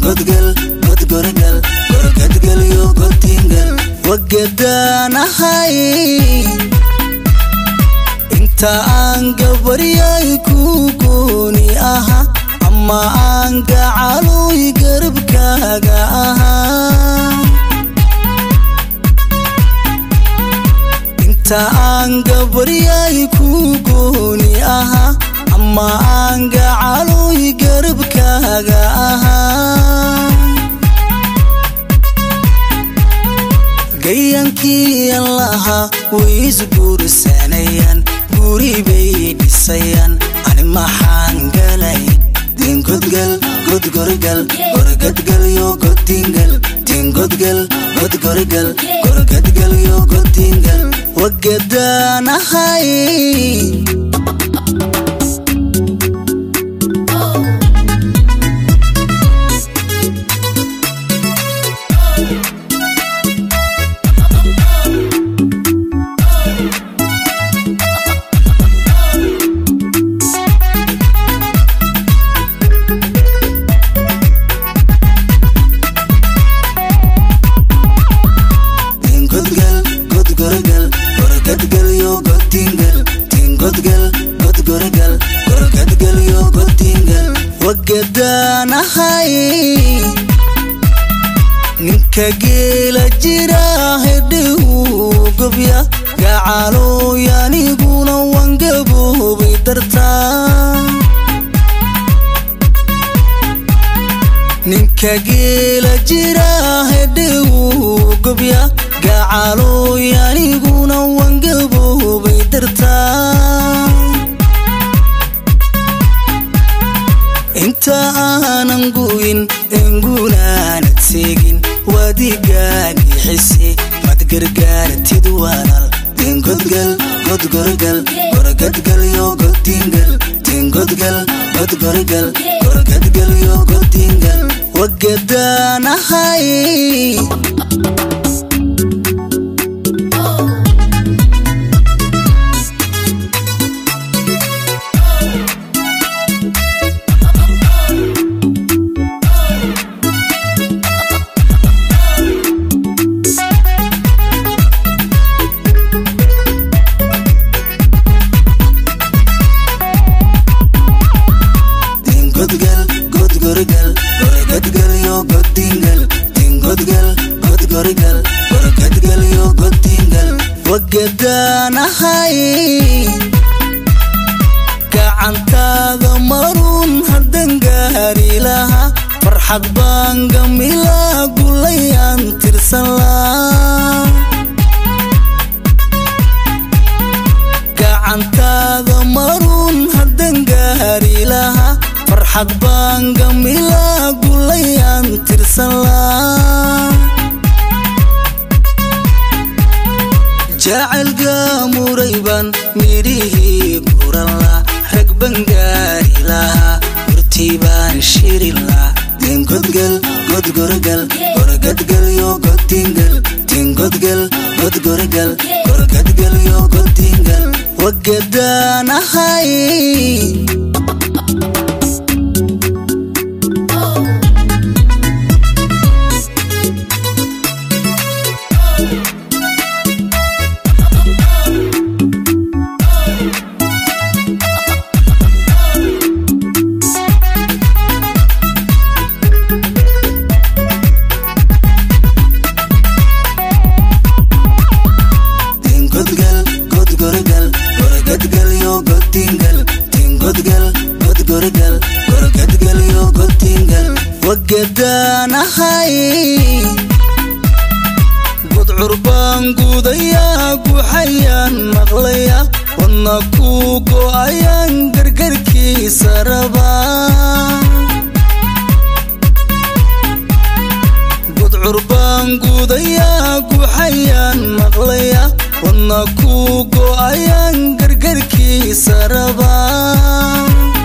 tingodgal godgorgal gorgadgal yo godtingal waqadana hay inta aan gabariyay ku gooni aha amma aan gacaloy garbkaaga aha inta aan gabariyay ku gooni aha amma aan gacaloy garbkaaga aha gayankii allaha way isguursanayaan guri bay dhisayaan ani maxaan galay tingodgal godgorgal gorgadgal yo godtingal tingodgal godgorgal gorgadgal yo godtingal waqadana hay waqadana hay ninka geela jira heduu gobya gacaloy aniguna wangaboobay dartaa ninka geela jira heduu gobya gacaloy aniguna wangaboobay dartaa inta aanan guin engunaanad seegin wadigaagi xisi mad gargaartid walaal tingodgal godgorgal gorgadgal yo godtingal tingodgal godgorgal gorgadgal yo godtingal waqadana hay gorgadgal yo godtingal tingodgal godgorgal gorgadgal yo godtingal waqadana hay gacantaada marun hadan gaari laha farxad baan gamila gulayaan tirsan laa gacantaada marun hadan gaari laha farxad baan gamila gulayaan tirsan laa jacayl gaamurayban midhihii guran la rag baan gaari lahaa hurtii baan shiri la tingodgal godgorgal gorgadgal yo godtingal tingodgal godgorgal gorgadgal yo godtingal waqadana hay waqadana hay gudcur baan gudayaa guxayaan maqlaya wadna ku go'ayaan gargarkiisa rabaa gudcur baan gudayaa guxayaan maqlaya wadna ku go'ayaan gargarkiisa rabaa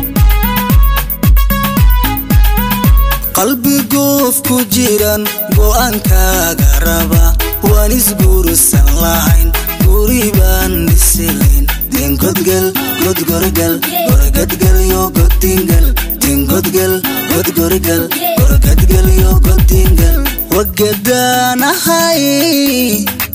qalbi goof ku jiran go'aankaaga raba waan isguursan lahayn guri baan dhisilayn tingodgal godgorgal gorgadgal yo godtingal godgal godgorgal gorgadgal yo godingal وقدان هاي